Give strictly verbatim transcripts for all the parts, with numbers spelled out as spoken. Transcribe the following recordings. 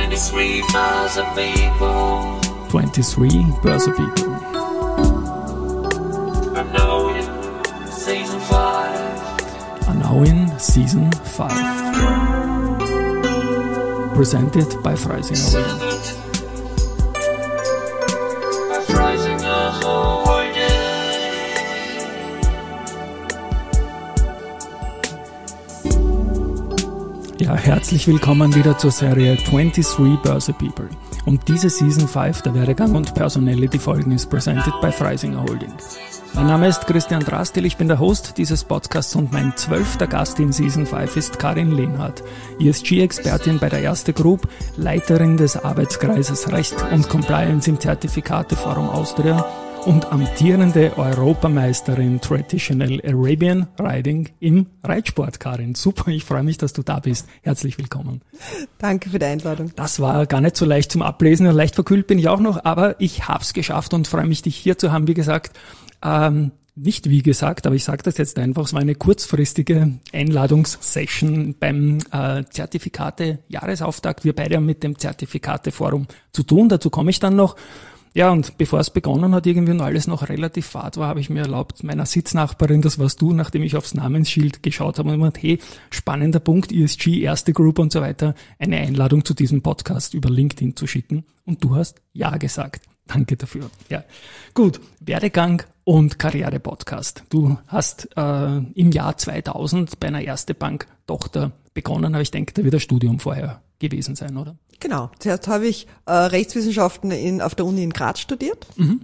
twenty-three Börse People. twenty-three Börse People. And now in Season five. And now in Season five. Presented by Freisinger Holding. By Freisinger Holding. Ja, herzlich willkommen wieder zur Serie twenty-three Börse People. Und diese Season five, der Werdegang und Personality Folgen, ist presented by Freisinger Holding. Mein Name ist Christian Drastil, ich bin der Host dieses Podcasts und mein zwölfter Gast in Season five ist Karin Lehnhardt, E S G-Expertin bei der Erste Group, Leiterin des Arbeitskreises Recht und Compliance im Zertifikateforum Austria und amtierende Europameisterin Traditional Arabian Riding im Reitsport. Karin, super, ich freue mich, dass du da bist. Herzlich willkommen. Danke für die Einladung. Das war gar nicht so leicht zum Ablesen, leicht verkühlt bin ich auch noch, aber ich habe es geschafft und freue mich, dich hier zu haben. Wie gesagt, ähm, nicht wie gesagt, aber ich sage das jetzt einfach, es war eine kurzfristige Einladungssession beim äh, Zertifikate-Jahresauftakt. Wir beide haben mit dem Zertifikateforum zu tun, dazu komme ich dann noch. Ja, und bevor es begonnen hat, irgendwie und alles noch relativ fad war, habe ich mir erlaubt, meiner Sitznachbarin, das warst du, nachdem ich aufs Namensschild geschaut habe und gemeint, hey, spannender Punkt, E S G, Erste Group und so weiter, eine Einladung zu diesem Podcast über LinkedIn zu schicken. Und du hast Ja gesagt. Danke dafür. Ja, gut. Werdegang und Karriere-Podcast. Du hast äh, im Jahr zweitausend bei einer Erste Bank Tochter begonnen, aber ich denke, da wird das Studium vorher gewesen sein, oder? Genau. Zuerst habe ich äh, Rechtswissenschaften in, auf der Uni in Graz studiert. Mhm.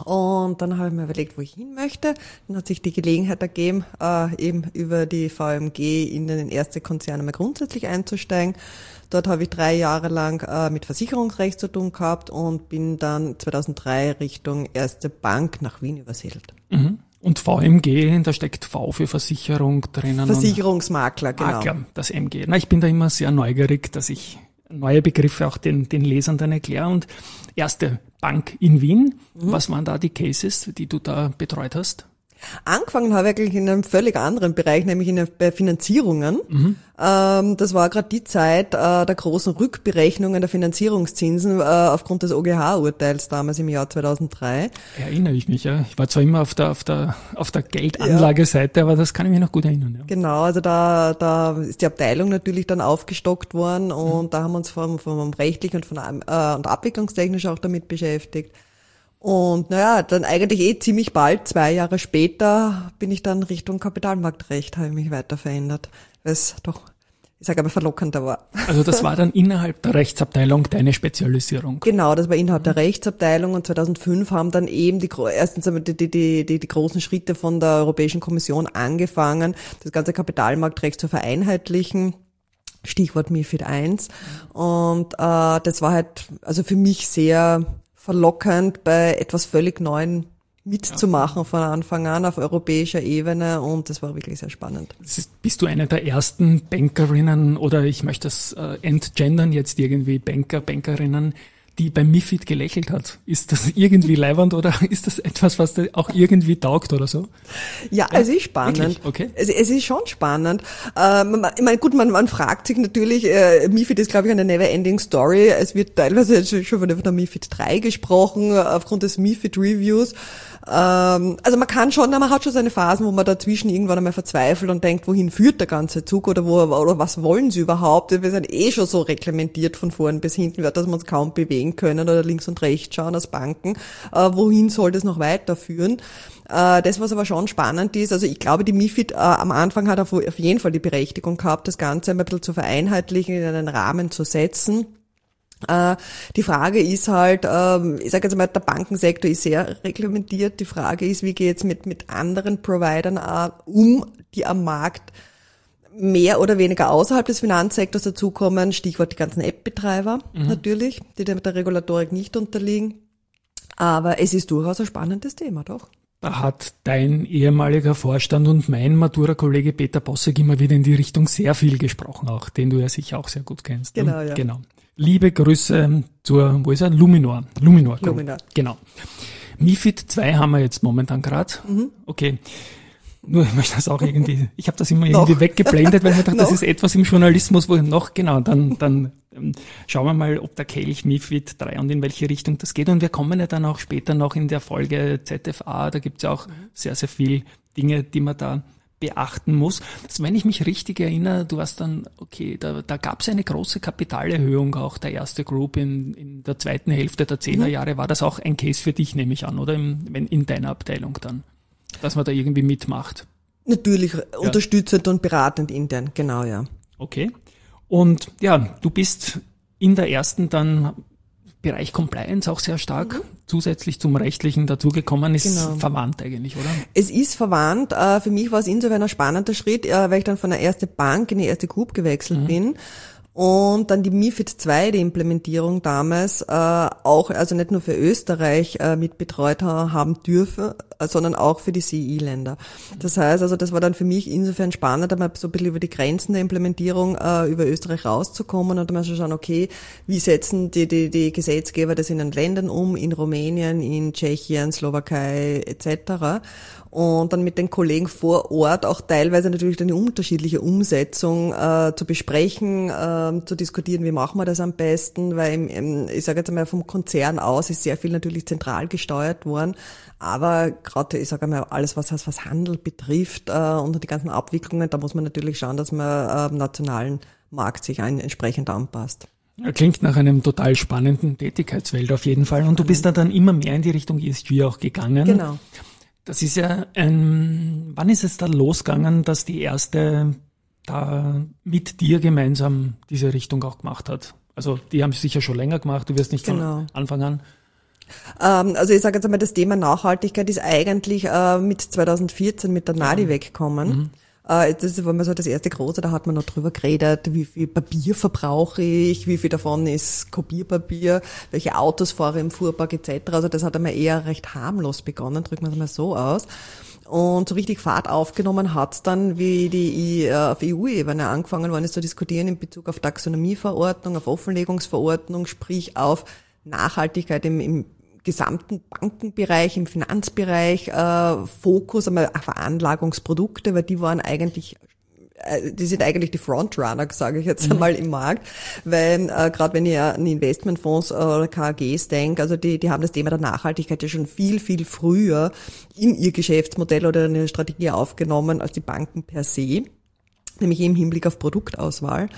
Und dann habe ich mir überlegt, wo ich hin möchte. Dann hat sich die Gelegenheit ergeben, äh, eben über die V M G in den erste Konzern einmal grundsätzlich einzusteigen. Dort habe ich drei Jahre lang äh, mit Versicherungsrecht zu tun gehabt und bin dann zweitausenddrei Richtung Erste Bank nach Wien übersiedelt. Mhm. Und V M G, da steckt V für Versicherung drinnen. Versicherungsmakler, genau. Makler, das M G. Na, ich bin da immer sehr neugierig, dass ich neue Begriffe auch den, den Lesern dann erkläre. Und Erste Bank in Wien, mhm. Was waren da die Cases, die du da betreut hast? Angefangen habe ich eigentlich in einem völlig anderen Bereich, nämlich in der, bei Finanzierungen. Mhm. Ähm, das war gerade die Zeit äh, der großen Rückberechnungen der Finanzierungszinsen äh, aufgrund des O G H-Urteils damals im Jahr zweitausenddrei. Erinnere ich mich, ja. Ich war zwar immer auf der auf der auf der Geldanlageseite, ja. Aber das kann ich mich noch gut erinnern. Ja. Genau, also da da ist die Abteilung natürlich dann aufgestockt worden und mhm. da haben wir uns vom, vom rechtlichen und von äh, und abwicklungstechnisch auch damit beschäftigt. Und naja, dann eigentlich eh ziemlich bald, zwei Jahre später, bin ich dann Richtung Kapitalmarktrecht, habe ich mich weiter verändert, weil es doch, ich sage aber, verlockender war. Also das war dann innerhalb der Rechtsabteilung deine Spezialisierung? Genau, das war innerhalb der Rechtsabteilung und zweitausendfünf haben dann eben die erstens die, die, die, die, die großen Schritte von der Europäischen Kommission angefangen, das ganze Kapitalmarktrecht zu vereinheitlichen. Stichwort MiFID eins. Und äh, das war halt also für mich sehr verlockend, bei etwas völlig Neuem mitzumachen von Anfang an auf europäischer Ebene und das war wirklich sehr spannend. Bist du eine der ersten Bankerinnen oder ich möchte das äh, entgendern jetzt irgendwie, Banker, Bankerinnen, die beim MiFID gelächelt hat? Ist das irgendwie leiwand oder ist das etwas, was dir auch irgendwie taugt oder so? Ja, ja, es ist spannend. Wirklich? Okay. Es, es ist schon spannend. Ähm, ich meine, gut, man, man fragt sich natürlich, äh, MiFID ist, glaube ich, eine never-ending Story. Es wird teilweise schon von der MiFID drei gesprochen, aufgrund des MiFID-Reviews. Ähm, also man kann schon, man hat schon seine Phasen, wo man dazwischen irgendwann einmal verzweifelt und denkt, wohin führt der ganze Zug oder wo oder was wollen sie überhaupt? Wir sind eh schon so reglementiert von vorn bis hinten, dass wir uns kaum bewegen können oder links und rechts schauen als Banken. Äh, wohin soll das noch weiterführen? Äh, das, was aber schon spannend ist, also ich glaube, die MiFID äh, am Anfang hat auf, auf jeden Fall die Berechtigung gehabt, das Ganze ein bisschen zu vereinheitlichen, in einen Rahmen zu setzen. Äh, die Frage ist halt, äh, ich sage jetzt mal, der Bankensektor ist sehr reglementiert. Die Frage ist, wie geht es mit, mit anderen Providern äh, um, die am Markt mehr oder weniger außerhalb des Finanzsektors dazukommen. Stichwort die ganzen App-Betreiber mhm. natürlich, die der, der Regulatorik nicht unterliegen. Aber es ist durchaus ein spannendes Thema, doch. Da hat dein ehemaliger Vorstand und mein Matura-Kollege Peter Bossek immer wieder in die Richtung sehr viel gesprochen, auch den du ja sicher auch sehr gut kennst. Genau, ja. Genau. Liebe Grüße zur, wo ist er? Luminor. Luminor. Luminor. Genau. MiFID zwei haben wir jetzt momentan gerade. Mhm. Okay. Nur, ich möchte das auch irgendwie, ich habe das immer irgendwie weggeblendet, weil ich mir dachte, das ist etwas im Journalismus, wo noch, genau, dann, dann schauen wir mal, ob der Kelch MiFID drei und in welche Richtung das geht. Und wir kommen ja dann auch später noch in der Folge Z F A, da gibt es ja auch sehr, sehr viel Dinge, die man da beachten muss. Also wenn ich mich richtig erinnere, du hast dann, okay, da, da gab es eine große Kapitalerhöhung, auch der erste Group in, in der zweiten Hälfte der zehner Jahre. War das auch ein Case für dich, nehme ich an, oder? Im, wenn in deiner Abteilung dann, dass man da irgendwie mitmacht? Natürlich ja. unterstützend und beratend intern, genau, ja. Okay. Und ja, du bist in der ersten dann Bereich Compliance auch sehr stark mhm. zusätzlich zum Rechtlichen dazugekommen, ist genau. verwandt eigentlich, oder? Es ist verwandt. Für mich war es insofern ein spannender Schritt, weil ich dann von der ersten Bank in die erste Group gewechselt mhm. bin. Und dann die MiFID zwei, die Implementierung damals, äh, auch, also nicht nur für Österreich äh, mit betreut haben dürfen, äh, sondern auch für die C I-Länder. Das heißt, also das war dann für mich insofern spannend, einmal so ein bisschen über die Grenzen der Implementierung äh, über Österreich rauszukommen und dann mal zu schauen, okay, wie setzen die, die, die Gesetzgeber das in den Ländern um, in Rumänien, in Tschechien, Slowakei et cetera. Und dann mit den Kollegen vor Ort auch teilweise natürlich eine unterschiedliche Umsetzung äh, zu besprechen, äh, zu diskutieren, wie machen wir das am besten, weil im, im, ich sage jetzt einmal vom Konzern aus ist sehr viel natürlich zentral gesteuert worden, aber gerade, ich sage einmal, alles was was Handel betrifft äh, und die ganzen Abwicklungen, da muss man natürlich schauen, dass man äh, am nationalen Markt sich ein, entsprechend anpasst. Klingt nach einem total spannenden Tätigkeitsfeld auf jeden Fall und du bist da dann immer mehr in die Richtung E S G auch gegangen. Genau. Das ist ja ein, wann ist es da losgegangen, dass die erste da mit dir gemeinsam diese Richtung auch gemacht hat? Also die haben es sicher schon länger gemacht, du wirst nicht genau. von Anfang an. Ähm, also ich sage jetzt einmal, das Thema Nachhaltigkeit ist eigentlich äh, mit zweitausendvierzehn mit der Nadi ja. weggekommen. Mhm. Das war mal so das erste große, da hat man noch drüber geredet, wie viel Papier verbrauche ich, wie viel davon ist Kopierpapier, welche Autos fahre ich im Fuhrpark et cetera. Also das hat einmal eher recht harmlos begonnen, drücken wir es mal so aus. Und so richtig Fahrt aufgenommen hat's dann, wie die auf E U-Ebene angefangen worden ist zu diskutieren in Bezug auf Taxonomieverordnung, auf Offenlegungsverordnung, sprich auf Nachhaltigkeit im, im gesamten Bankenbereich, im Finanzbereich, äh, Fokus einmal auf Veranlagungsprodukte, weil die waren eigentlich, äh, die sind eigentlich die Frontrunner, sage ich jetzt mhm. einmal im Markt, weil äh, gerade wenn ihr an Investmentfonds oder K A Gs denkt, also die, die haben das Thema der Nachhaltigkeit ja schon viel, viel früher in ihr Geschäftsmodell oder in ihre Strategie aufgenommen als die Banken per se, nämlich im Hinblick auf Produktauswahl.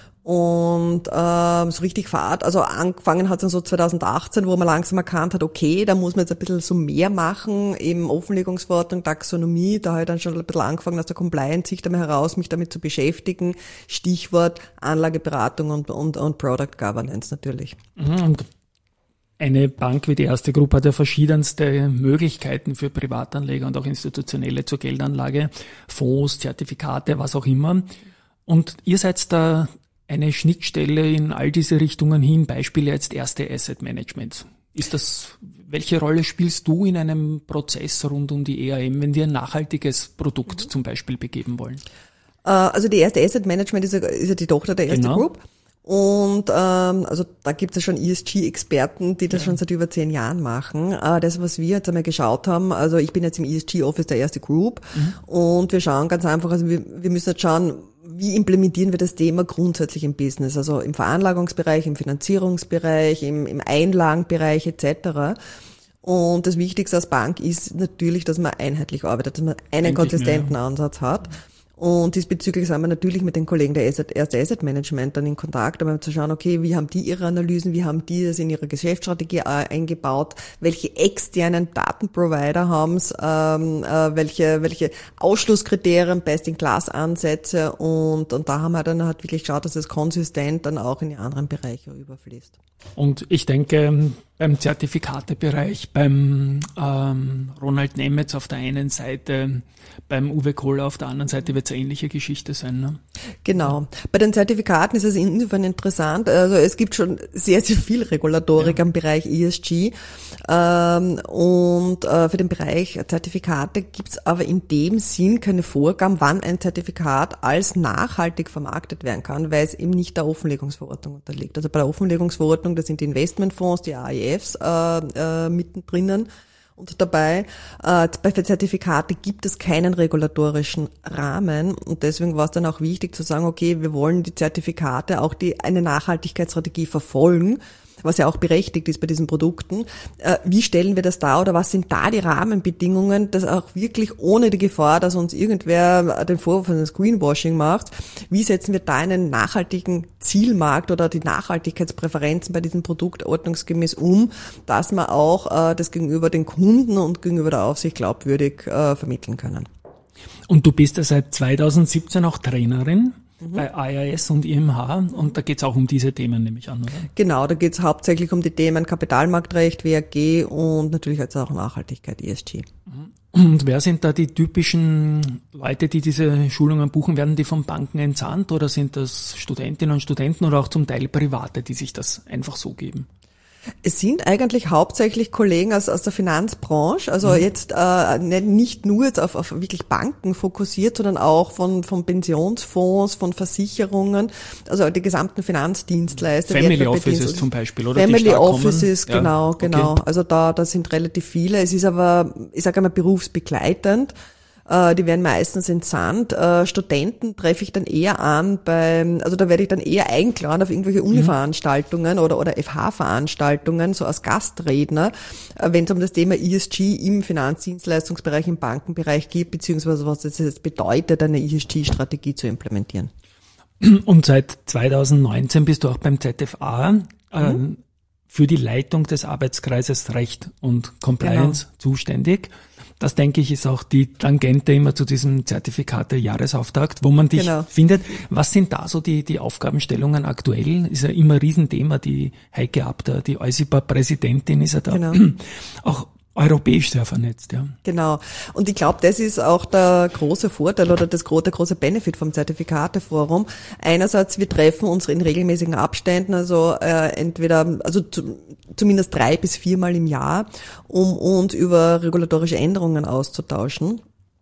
Und ähm, so richtig Fahrt, also angefangen hat es dann so zweitausendachtzehn, wo man langsam erkannt hat, okay, da muss man jetzt ein bisschen so mehr machen, eben Offenlegungsverordnung, Taxonomie, da habe ich dann schon ein bisschen angefangen aus der Compliance-Sicht einmal heraus, mich damit zu beschäftigen. Stichwort Anlageberatung und, und, und Product Governance natürlich. Und eine Bank wie die Erste Group hat ja verschiedenste Möglichkeiten für Privatanleger und auch Institutionelle zur Geldanlage, Fonds, Zertifikate, was auch immer. Und ihr seid da eine Schnittstelle in all diese Richtungen hin, Beispiele jetzt Erste Asset Management. Ist das, welche Rolle spielst du in einem Prozess rund um die E A M, wenn wir ein nachhaltiges Produkt mhm. zum Beispiel begeben wollen? Also die Erste Asset Management ist ja, ist ja die Tochter der Erste genau. Group. Und ähm, also da gibt es ja schon E S G-Experten, die das ja. schon seit über zehn Jahren machen. Äh, das, was wir jetzt einmal geschaut haben, also ich bin jetzt im E S G-Office der Erste Group mhm. und wir schauen ganz einfach, also wir, wir müssen jetzt schauen, wie implementieren wir das Thema grundsätzlich im Business, also im Veranlagungsbereich, im Finanzierungsbereich, im, im Einlagenbereich et cetera. Und das Wichtigste als Bank ist natürlich, dass man einheitlich arbeitet, dass man einen Endlich konsistenten mehr, ja. Ansatz hat. Und diesbezüglich sind wir natürlich mit den Kollegen der Erste Asset Management dann in Kontakt, um zu schauen, okay, wie haben die ihre Analysen, wie haben die das in ihre Geschäftsstrategie eingebaut, welche externen Datenprovider haben's, ähm, äh, welche welche Ausschlusskriterien, Best-in-Class-Ansätze und und da haben wir dann halt wirklich geschaut, dass es konsistent dann auch in die anderen Bereiche überfließt. Und ich denke, beim Zertifikatebereich, beim ähm, Ronald Nemetz auf der einen Seite, beim Uwe Kohler auf der anderen Seite wird es eine ähnliche Geschichte sein, ne? Genau. Bei den Zertifikaten ist es insofern interessant. Also es gibt schon sehr, sehr viel Regulatorik ja. am Bereich E S G. Ähm, und äh, für den Bereich Zertifikate gibt es aber in dem Sinn keine Vorgaben, wann ein Zertifikat als nachhaltig vermarktet werden kann, weil es eben nicht der Offenlegungsverordnung unterliegt. Also bei der Offenlegungsverordnung, das sind die Investmentfonds, die A I Fs äh, äh, mittendrin. Und dabei, äh, bei Zertifikate gibt es keinen regulatorischen Rahmen und deswegen war es dann auch wichtig zu sagen, okay, wir wollen die Zertifikate auch die eine Nachhaltigkeitsstrategie verfolgen, was ja auch berechtigt ist bei diesen Produkten. Äh, wie stellen wir das dar oder was sind da die Rahmenbedingungen, dass auch wirklich ohne die Gefahr, dass uns irgendwer den Vorwurf eines Greenwashing macht, wie setzen wir da einen nachhaltigen Zielmarkt oder die Nachhaltigkeitspräferenzen bei diesem Produkt ordnungsgemäß um, dass wir auch äh, das gegenüber den Kunden und gegenüber der Aufsicht glaubwürdig äh, vermitteln können. Und du bist ja seit zweitausendsiebzehn auch Trainerin mhm. bei I I S und I M H und da geht es auch um diese Themen, nehme ich an, oder? Genau, da geht es hauptsächlich um die Themen Kapitalmarktrecht, W A G und natürlich jetzt auch Nachhaltigkeit, E S G. Und wer sind da die typischen Leute, die diese Schulungen buchen? Werden die von Banken entsandt oder sind das Studentinnen und Studenten oder auch zum Teil Private, die sich das einfach so geben? Es sind eigentlich hauptsächlich Kollegen aus, aus der Finanzbranche, also mhm. jetzt äh, nicht nur jetzt auf, auf wirklich Banken fokussiert, sondern auch von, von Pensionsfonds, von Versicherungen, also die gesamten Finanzdienstleister. Family Offices zum Beispiel, oder? Family Offices, kommen. genau, ja. genau. Okay. Also da, da sind relativ viele. Es ist aber, ich sage einmal, berufsbegleitend. Die werden meistens entsandt. Studenten treffe ich dann eher an beim, also da werde ich dann eher eingeladen auf irgendwelche Uni-Veranstaltungen oder, oder F H-Veranstaltungen, so als Gastredner, wenn es um das Thema E S G im Finanzdienstleistungsbereich, im Bankenbereich geht, beziehungsweise was es jetzt bedeutet, eine E S G-Strategie zu implementieren. Und seit zweitausendneunzehn bist du auch beim Z F A äh, mhm. für die Leitung des Arbeitskreises Recht und Compliance genau. zuständig. Das, denke ich, ist auch die Tangente immer zu diesem Zertifikate-Jahresauftakt, wo man dich genau. findet. Was sind da so die, die Aufgabenstellungen aktuell? Ist ja immer ein Riesenthema. Die Heike Abter, die EuSiPA-Präsidentin, ist ja da genau. auch europäisch sehr vernetzt, ja. Genau. Und ich glaube, das ist auch der große Vorteil oder das große, der große Benefit vom Zertifikateforum. Einerseits, wir treffen uns in regelmäßigen Abständen, also äh, entweder, also zu, zumindest drei bis viermal im Jahr, um uns über regulatorische Änderungen auszutauschen.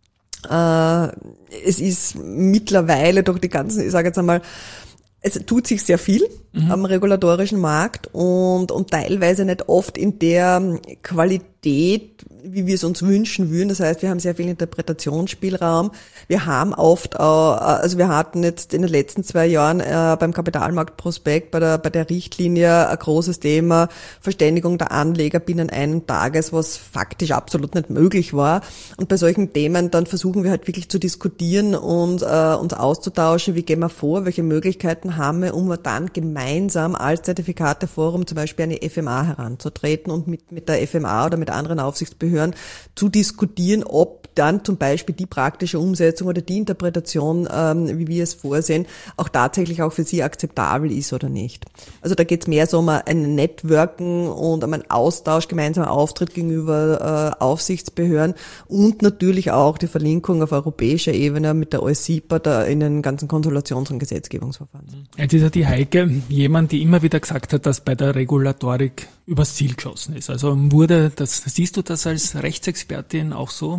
Äh, es ist mittlerweile durch die ganzen, ich sage jetzt einmal, es tut sich sehr viel mhm. am regulatorischen Markt und, und teilweise nicht oft in der Qualität, wie wir es uns wünschen würden. Das heißt, wir haben sehr viel Interpretationsspielraum. Wir haben oft auch, also wir hatten jetzt in den letzten zwei Jahren äh, beim Kapitalmarktprospekt, bei der, bei der Richtlinie ein großes Thema Verständigung der Anleger binnen einen Tages, was faktisch absolut nicht möglich war. Und bei solchen Themen dann versuchen wir halt wirklich zu diskutieren und äh, uns auszutauschen, wie gehen wir vor, welche Möglichkeiten haben wir, um dann gemeinsam als Zertifikateforum zum Beispiel eine F M A heranzutreten und mit, mit der F M A oder mit anderen Aufsichtsbehörden zu diskutieren, ob dann zum Beispiel die praktische Umsetzung oder die Interpretation, ähm, wie wir es vorsehen, auch tatsächlich auch für sie akzeptabel ist oder nicht. Also da geht es mehr so um ein Networken und um einen Austausch, gemeinsamer Auftritt gegenüber äh, Aufsichtsbehörden und natürlich auch die Verlinkung auf europäischer Ebene mit der EuSiPA da in den ganzen Konsultations- und Gesetzgebungsverfahren. Jetzt ist ja die Heike jemand, die immer wieder gesagt hat, dass bei der Regulatorik übers Ziel geschossen ist. Also wurde das, siehst du das als Rechtsexpertin auch so?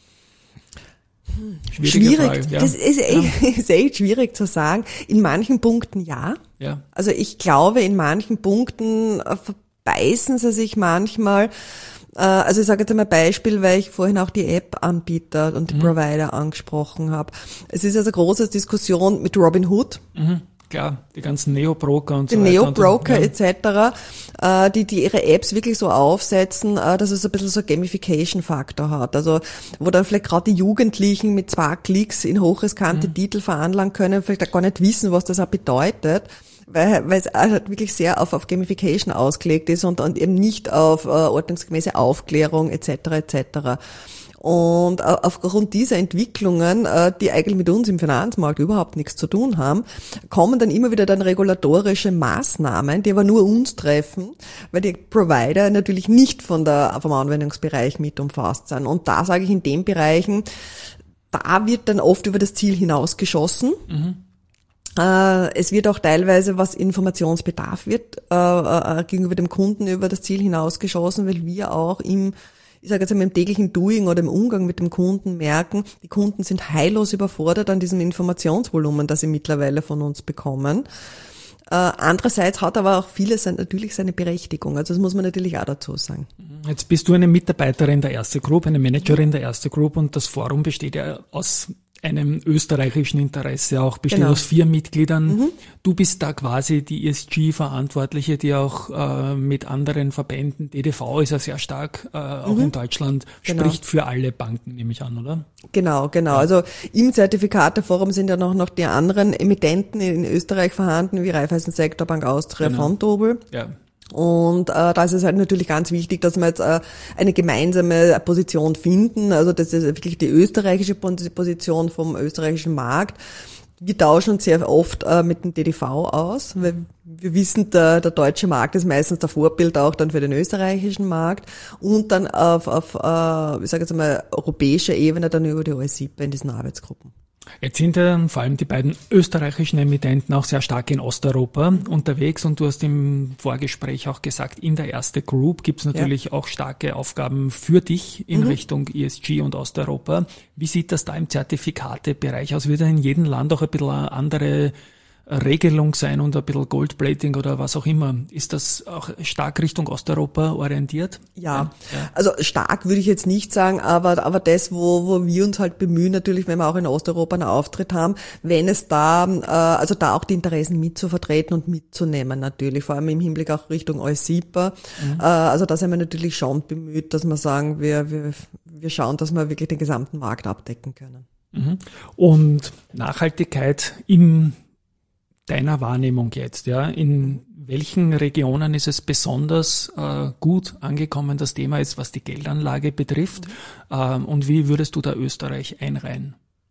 Schwierig, Frage, ja. Das ist, ja. ist echt schwierig zu sagen. In manchen Punkten ja. ja. Also ich glaube, in manchen Punkten verbeißen sie sich manchmal. Also ich sage jetzt einmal Beispiel, weil ich vorhin auch die App-Anbieter und die mhm. Provider angesprochen habe. Es ist also eine große Diskussion mit Robinhood. Mhm. Klar, die ganzen Neo-Broker und die so weiter. Die Neo-Broker ja. et cetera, äh, die, die ihre Apps wirklich so aufsetzen, äh, dass es ein bisschen so Gamification-Faktor hat. Also, wo dann vielleicht gerade die Jugendlichen mit zwei Klicks in hochriskante mhm. Titel veranlagen können, vielleicht auch gar nicht wissen, was das auch bedeutet. Weil, weil es halt wirklich sehr auf, auf Gamification ausgelegt ist und, und eben nicht auf äh, ordnungsgemäße Aufklärung et cetera et cetera. Und aufgrund dieser Entwicklungen, die eigentlich mit uns im Finanzmarkt überhaupt nichts zu tun haben, kommen dann immer wieder dann regulatorische Maßnahmen, die aber nur uns treffen, weil die Provider natürlich nicht von der, vom Anwendungsbereich mit umfasst sind. Und da sage ich in den Bereichen, da wird dann oft über das Ziel hinausgeschossen. Mhm. Es wird auch teilweise, was Informationsbedarf wird, gegenüber dem Kunden über das Ziel hinausgeschossen, weil wir auch im ich sage jetzt einmal im täglichen Doing oder im Umgang mit dem Kunden merken, die Kunden sind heillos überfordert an diesem Informationsvolumen, das sie mittlerweile von uns bekommen. Äh, andererseits hat aber auch vieles natürlich seine Berechtigung. Also das muss man natürlich auch dazu sagen. Jetzt bist du eine Mitarbeiterin der Erste Group, eine Managerin der Erste Group und das Forum besteht ja aus einem österreichischen Interesse auch, besteht Genau. aus vier Mitgliedern. Mhm. Du bist da quasi die E S G-Verantwortliche, die auch äh, mit anderen Verbänden, D D V ist ja sehr stark, äh, auch Mhm. in Deutschland, Genau. spricht für alle Banken, nehme ich an, oder? Genau, genau. Ja. Also im Zertifikateforum sind ja noch, noch die anderen Emittenten in Österreich vorhanden, wie Raiffeisen Sektorbank Austria, Genau. Vontobel. Ja. Und äh, da ist es halt natürlich ganz wichtig, dass wir jetzt äh, eine gemeinsame Position finden. Also das ist wirklich die österreichische Position vom österreichischen Markt. Wir tauschen uns sehr oft äh, mit dem D D V aus, weil wir wissen, der, der deutsche Markt ist meistens der Vorbild auch dann für den österreichischen Markt und dann auf, auf äh, ich sage jetzt mal, europäischer Ebene dann über die O S I P A in diesen Arbeitsgruppen. Jetzt sind ja vor allem die beiden österreichischen Emittenten auch sehr stark in Osteuropa unterwegs und du hast im Vorgespräch auch gesagt, in der Erste Group gibt es natürlich ja. auch starke Aufgaben für dich in mhm. Richtung E S G und Osteuropa. Wie sieht das da im Zertifikatebereich aus? Wird da in jedem Land auch ein bisschen eine andere Regelung sein und ein bisschen Goldplating oder was auch immer? Ist das auch stark Richtung Osteuropa orientiert? Ja, ja. Also stark würde ich jetzt nicht sagen, aber aber das, wo wo wir uns halt bemühen, natürlich, wenn wir auch in Osteuropa einen Auftritt haben, wenn es da, äh, also da auch die Interessen mitzuvertreten und mitzunehmen natürlich, vor allem im Hinblick auch Richtung O S I P A. Mhm. Äh, also da sind wir natürlich schon bemüht, dass wir sagen, wir wir wir schauen, dass wir wirklich den gesamten Markt abdecken können. Mhm. Und Nachhaltigkeit im deiner Wahrnehmung jetzt, ja, in welchen Regionen ist es besonders äh, gut angekommen, das Thema jetzt, was die Geldanlage betrifft, mhm. ähm, und wie würdest du da Österreich einreihen?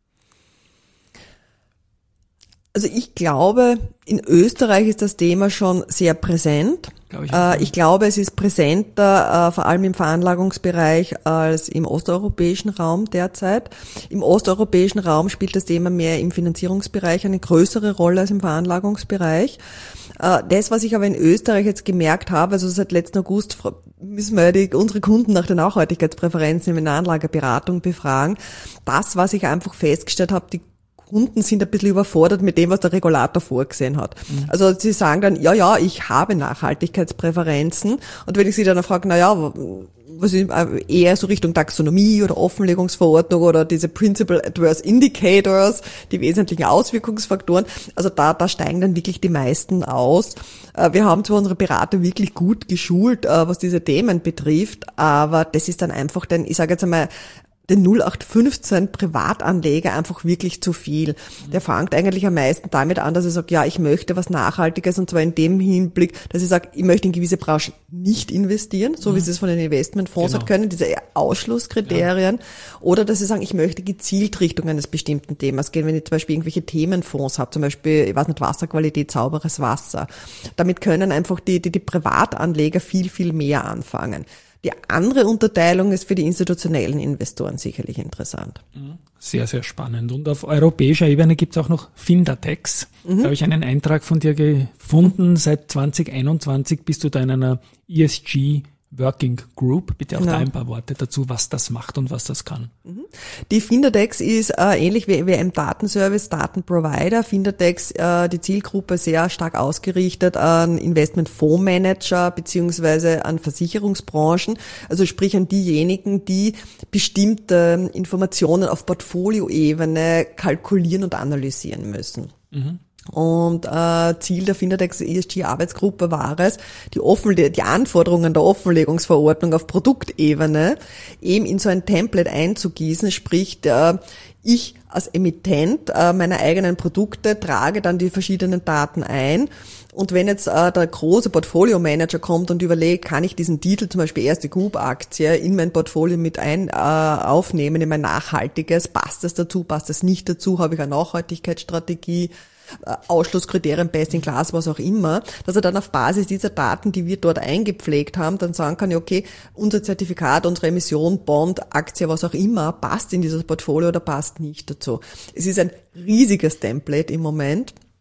Also ich glaube, in Österreich ist das Thema schon sehr präsent. Glaube ich, äh, ich glaube, es ist präsenter, äh, vor allem im Veranlagungsbereich, als im osteuropäischen Raum derzeit. Im osteuropäischen Raum spielt das Thema mehr im Finanzierungsbereich eine größere Rolle als im Veranlagungsbereich. Äh, das, was ich aber in Österreich jetzt gemerkt habe, also seit letzten August müssen wir die, unsere Kunden nach den Nachhaltigkeitspräferenzen in der Anlageberatung befragen. Das, was ich einfach festgestellt habe, die Kunden sind ein bisschen überfordert mit dem, was der Regulator vorgesehen hat. Mhm. Also sie sagen dann, ja, ja, ich habe Nachhaltigkeitspräferenzen. Und wenn ich sie dann frage, na ja, was ist eher so Richtung Taxonomie oder Offenlegungsverordnung oder diese Principal Adverse Indicators, die wesentlichen Auswirkungsfaktoren, also da, da steigen dann wirklich die meisten aus. Wir haben zwar unsere Berater wirklich gut geschult, was diese Themen betrifft, aber das ist dann einfach dann, ich sage jetzt einmal, den null acht fünfzehn Privatanleger einfach wirklich zu viel. Der fängt eigentlich am meisten damit an, dass er sagt, ja, ich möchte was Nachhaltiges, und zwar in dem Hinblick, dass ich sage, ich möchte in gewisse Branchen nicht investieren, so mhm. wie sie es von den Investmentfonds genau. halt können, diese Ausschlusskriterien, ja. Oder dass sie sagen, ich möchte gezielt Richtung eines bestimmten Themas gehen, wenn ich zum Beispiel irgendwelche Themenfonds habe, zum Beispiel, ich weiß nicht, Wasserqualität, sauberes Wasser. Damit können einfach die, die, die Privatanleger viel, viel mehr anfangen. Die andere Unterteilung ist für die institutionellen Investoren sicherlich interessant. Sehr, sehr spannend. Und auf europäischer Ebene gibt es auch noch Findatex. Mhm. Da habe ich einen Eintrag von dir gefunden. Seit zwanzig einundzwanzig bist du da in einer E S G Working Group. Bitte auch genau. da ein paar Worte dazu, was das macht und was das kann. Die Findatex ist äh, ähnlich wie, wie ein Datenservice, Datenprovider. Findatex, äh, die Zielgruppe sehr stark ausgerichtet an Investmentfondsmanager beziehungsweise an Versicherungsbranchen. Also sprich an diejenigen, die bestimmte Informationen auf Portfolioebene kalkulieren und analysieren müssen. Mhm. Und äh, Ziel der Findatex E S G-Arbeitsgruppe war es, die, Offenle- die Anforderungen der Offenlegungsverordnung auf Produktebene eben in so ein Template einzugießen, sprich äh, ich als Emittent äh, meiner eigenen Produkte trage dann die verschiedenen Daten ein. Und wenn jetzt äh, der große Portfolio-Manager kommt und überlegt, kann ich diesen Titel, zum Beispiel Erste Group-Aktie, in mein Portfolio mit ein äh, aufnehmen, in mein nachhaltiges, passt das dazu, passt das nicht dazu, habe ich eine Nachhaltigkeitsstrategie, Ausschlusskriterien, Best in Class, was auch immer, dass er dann auf Basis dieser Daten, die wir dort eingepflegt haben, dann sagen kann, ja, okay, unser Zertifikat, unsere Emission, Bond, Aktie, was auch immer, passt in dieses Portfolio oder passt nicht dazu. Es ist ein riesiges Template im Moment.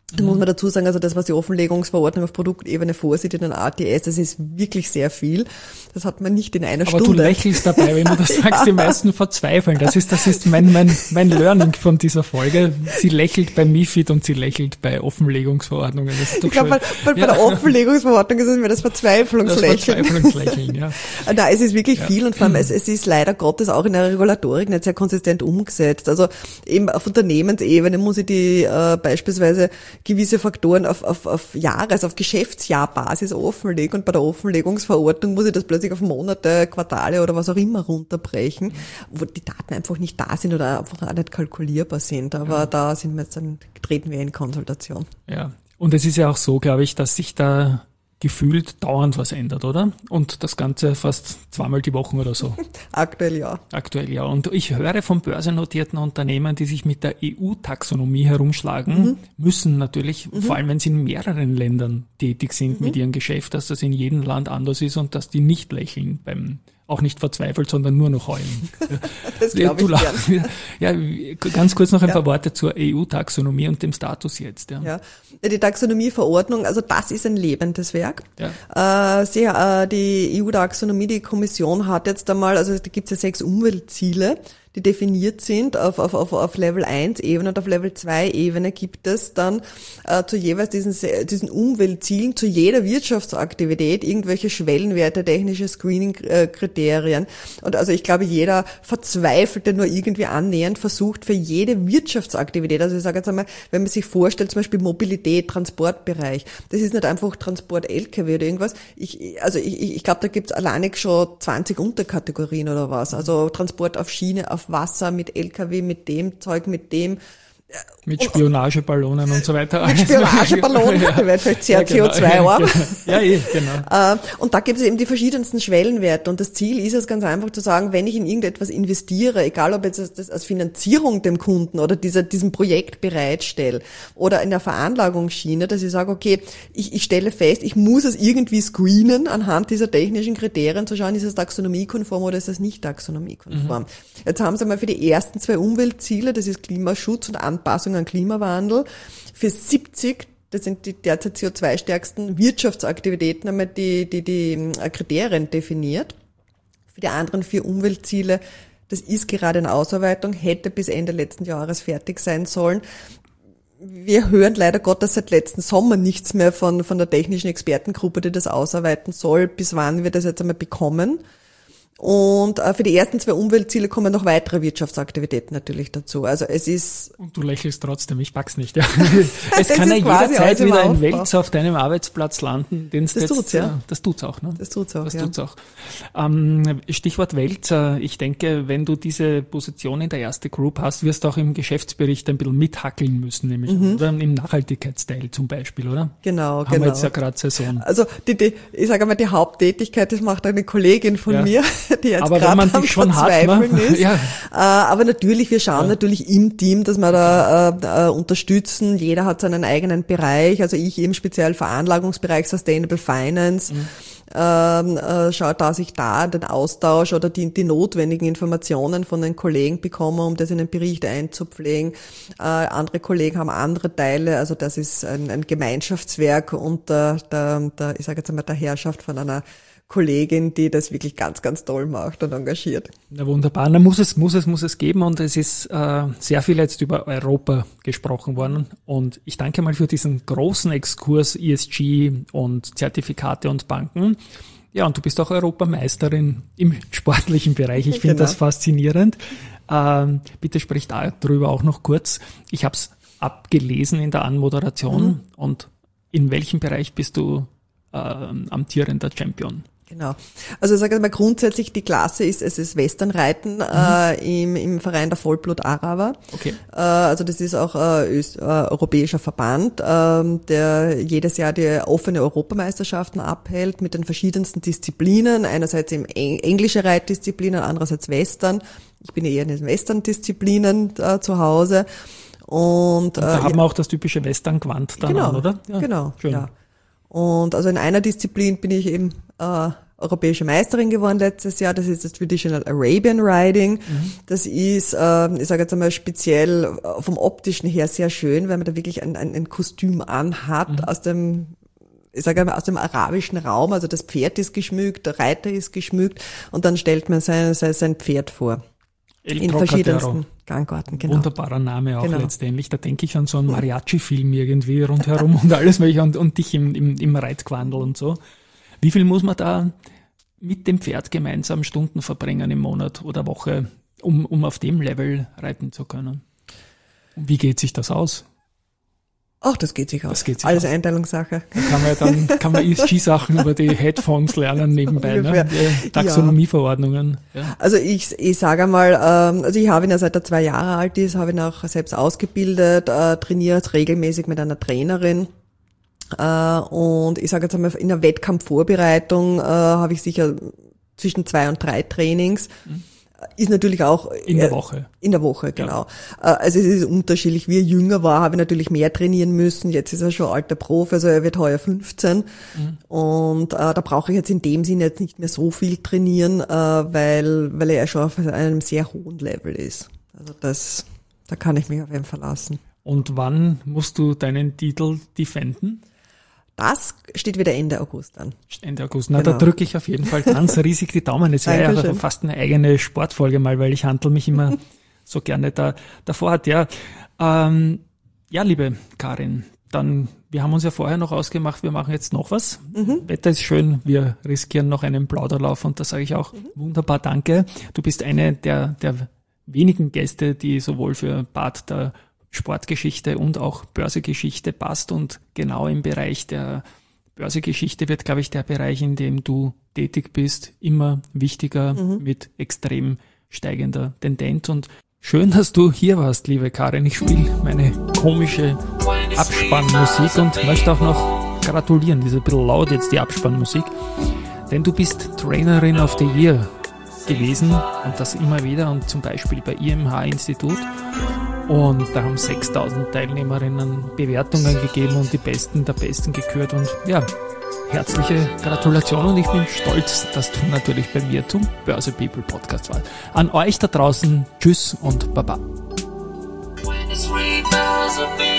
Da muss man dazu sagen, also das, was die Offenlegungsverordnung auf Produktebene vorsieht in den A T S, das ist wirklich sehr viel. Das hat man nicht in einer Aber Stunde. Aber du lächelst dabei, wenn du das sagst, ja. Die meisten verzweifeln. Das ist, das ist mein, mein, mein Learning von dieser Folge. Sie lächelt bei MiFID und sie lächelt bei Offenlegungsverordnungen. Das ist doch ich glaube, bei, bei ja. der Offenlegungsverordnung ist es mir das Verzweiflungslächeln. Das Verzweiflungslächeln, ja. Nein, es ist wirklich ja. viel und vor allem es, es ist leider Gottes auch in der Regulatorik nicht sehr konsistent umgesetzt. Also eben auf Unternehmensebene muss ich die äh, beispielsweise gewisse Faktoren auf, auf, auf Jahres-, auf Geschäftsjahrbasis offenlegen und bei der Offenlegungsverordnung muss ich das plötzlich auf Monate, Quartale oder was auch immer runterbrechen, wo die Daten einfach nicht da sind oder einfach auch nicht kalkulierbar sind. Aber ja. da sind wir jetzt dann, treten wir in Konsultation. Ja, und es ist ja auch so, glaube ich, dass sich da gefühlt dauernd was ändert, oder? Und das Ganze fast zweimal die Woche oder so. Aktuell ja. Aktuell ja. Und ich höre von börsennotierten Unternehmen, die sich mit der E U-Taxonomie herumschlagen, mhm. müssen natürlich, mhm. vor allem wenn sie in mehreren Ländern tätig sind mhm. mit ihrem Geschäft, dass das in jedem Land anders ist und dass die nicht lächeln beim auch nicht verzweifelt, sondern nur noch heulen. Das glaube ich gern. Ja, ganz kurz noch ein ja. paar Worte zur E U-Taxonomie und dem Status jetzt. Ja. Ja. Die Taxonomieverordnung, also das ist ein lebendes Werk. Ja. Äh, sie, äh, die E U-Taxonomie, die Kommission hat jetzt einmal, also da gibt es ja sechs Umweltziele, die definiert sind. Auf, auf, auf, auf Level eins Ebene und auf Level zwei Ebene gibt es dann äh, zu jeweils diesen, diesen Umweltzielen, zu jeder Wirtschaftsaktivität irgendwelche Schwellenwerte, technische Screening-Kriterien. Und also ich glaube, jeder Verzweifelte nur irgendwie annähernd versucht für jede Wirtschaftsaktivität, also ich sage jetzt einmal, wenn man sich vorstellt, zum Beispiel Mobilität, Transportbereich, das ist nicht einfach Transport L K W oder irgendwas. Ich, also ich, ich glaube, da gibt es alleinig schon zwanzig Unterkategorien oder was. Also Transport auf Schiene, auf Wasser, mit L K W, mit dem Zeug, mit dem. Mit Spionageballonen und so weiter. Mit Spionageballonen, ja. Die werden vielleicht sehr ja, genau. C O zwei arm. Ja, eh, genau. Und da gibt es eben die verschiedensten Schwellenwerte. Und das Ziel ist es ganz einfach zu sagen, wenn ich in irgendetwas investiere, egal ob jetzt das als Finanzierung dem Kunden oder dieser, diesem Projekt bereitstelle oder in der Veranlagungsschiene, dass ich sage, okay, ich, ich stelle fest, ich muss es irgendwie screenen anhand dieser technischen Kriterien, zu schauen, ist es taxonomiekonform oder ist es nicht taxonomiekonform. Mhm. Jetzt haben sie mal für die ersten zwei Umweltziele, das ist Klimaschutz und Anpassung an Klimawandel, für siebzig, das sind die derzeit C O zwei stärksten Wirtschaftsaktivitäten, haben wir die, die, die Kriterien definiert. Für die anderen vier Umweltziele, das ist gerade in Ausarbeitung, hätte bis Ende letzten Jahres fertig sein sollen. Wir hören leider Gottes seit letzten Sommer nichts mehr von, von der technischen Expertengruppe, die das ausarbeiten soll, bis wann wir das jetzt einmal bekommen. Und äh, für die ersten zwei Umweltziele kommen noch weitere Wirtschaftsaktivitäten natürlich dazu. Also es ist... Und du lächelst trotzdem, ich pack's nicht. Ja. Es kann ja jederzeit wieder ein Wälzer auf deinem Arbeitsplatz landen. Den das tut's, ja. Das tut's auch, ne? Das tut's auch, das ja. tut's auch. Ähm, Stichwort Wälzer. Ich denke, wenn du diese Position in der Erste Group hast, wirst du auch im Geschäftsbericht ein bisschen mithackeln müssen, nämlich mhm. oder im Nachhaltigkeitsteil zum Beispiel, oder? Genau, Haben genau. wir jetzt ja gerade Saison. Also die, die, ich sage mal, die Haupttätigkeit, das macht eine Kollegin von ja. mir, die jetzt aber wenn man am dich schon Verzweifeln hat, ne? ist. Ja. Äh, aber natürlich, wir schauen ja. natürlich im Team, dass wir da äh, unterstützen. Jeder hat seinen eigenen Bereich. Also ich eben speziell Veranlagungsbereich Sustainable Finance. Mhm. Ähm, äh, schaut, dass ich da den Austausch oder die, die notwendigen Informationen von den Kollegen bekomme, um das in den Bericht einzupflegen. Äh, andere Kollegen haben andere Teile, also das ist ein, ein Gemeinschaftswerk unter der, der, ich sage jetzt einmal, der Herrschaft von einer Kollegin, die das wirklich ganz, ganz toll macht und engagiert. Na wunderbar, na muss es, muss es, muss es geben und es ist äh, sehr viel jetzt über Europa gesprochen worden und ich danke mal für diesen großen Exkurs E S G und Zertifikate und Banken. Ja, und du bist auch Europameisterin im sportlichen Bereich. Ich finde genau. das faszinierend. Ähm, bitte sprich darüber auch noch kurz. Ich habe es abgelesen in der Anmoderation mhm. und in welchem Bereich bist du äh, amtierender Champion? Genau. Also ich sage mal grundsätzlich, die Klasse ist, es ist Westernreiten mhm. äh, im, im Verein der Vollblut-Araber. Okay. Äh, also das ist auch äh, Öst, äh, europäischer Verband, äh, der jedes Jahr die offene Europameisterschaften abhält mit den verschiedensten Disziplinen. Einerseits im Eng- englische Reitdisziplinen, andererseits Western. Ich bin eher in den Western-Disziplinen äh, zu Hause. Und, Und da äh, haben wir auch das typische Western-Gewand dann genau, an, oder? Ja, genau, schön. Ja. Und also in einer Disziplin bin ich eben äh, europäische Meisterin geworden letztes Jahr. Das ist das Traditional Arabian Riding. Mhm. Das ist, äh, ich sage jetzt einmal speziell vom optischen her sehr schön, weil man da wirklich ein, ein, ein Kostüm anhat mhm. aus dem, ich sage einmal aus dem arabischen Raum. Also das Pferd ist geschmückt, der Reiter ist geschmückt und dann stellt man sein, sein Pferd vor. El in Trocadero. Verschiedensten Gangorten, genau. Wunderbarer Name auch genau. letztendlich. Da denke ich an so einen Mariachi-Film irgendwie rundherum und alles welche und, und dich im, im, im Reitquandel und so. Wie viel muss man da mit dem Pferd gemeinsam Stunden verbringen im Monat oder Woche, um, um auf dem Level reiten zu können? Und wie geht sich das aus? Ach, das geht sich aus. Das geht sich Alles aus. Einteilungssache. Da kann man dann kann man E S G-Sachen über die Headphones lernen nebenbei, ne? Die Taxonomieverordnungen. Ja. Also ich, ich sage einmal, ähm, also ich habe ihn ja seit er zwei Jahre alt ist, habe ihn auch selbst ausgebildet, äh, trainiert regelmäßig mit einer Trainerin. Äh, und ich sage jetzt einmal, in der Wettkampfvorbereitung äh, habe ich sicher zwischen zwei und drei Trainings. Mhm. Ist natürlich auch in der Woche. In der Woche, genau. Ja. Also es ist unterschiedlich. Wie er jünger war, habe ich natürlich mehr trainieren müssen. Jetzt ist er schon alter Profi, also er wird heuer fünfzehn. Mhm. Und äh, da brauche ich jetzt in dem Sinne jetzt nicht mehr so viel trainieren, äh, weil weil er ja schon auf einem sehr hohen Level ist. Also das, da kann ich mich auf ihn verlassen. Und wann musst du deinen Titel defenden? Das steht wieder Ende August an. Ende August. Na, genau. Da drücke ich auf jeden Fall ganz riesig die Daumen. Es wäre ja fast eine eigene Sportfolge mal, weil ich handle mich immer so gerne da davor hat. Ja, ähm, ja, liebe Karin, dann, wir haben uns ja vorher noch ausgemacht, wir machen jetzt noch was. Mhm. Wetter ist schön, wir riskieren noch einen Plauderlauf und da sage ich auch mhm. wunderbar danke. Du bist eine der, der wenigen Gäste, die sowohl für Bad der Sportgeschichte und auch Börsegeschichte passt und genau im Bereich der Börsegeschichte wird, glaube ich, der Bereich, in dem du tätig bist, immer wichtiger mhm. mit extrem steigender Tendenz und schön, dass du hier warst, liebe Karin. Ich spiele meine komische Abspannmusik und möchte auch noch gratulieren, die ist ein bisschen laut jetzt, die Abspannmusik, denn du bist Trainerin of the Year gewesen und das immer wieder und zum Beispiel bei I M H-Institut. Und da haben sechstausend Teilnehmerinnen Bewertungen gegeben und die Besten der Besten gekürt. Und ja, herzliche Gratulation und ich bin stolz, dass du natürlich bei mir zum Börse People Podcast warst. An euch da draußen, tschüss und baba. When it's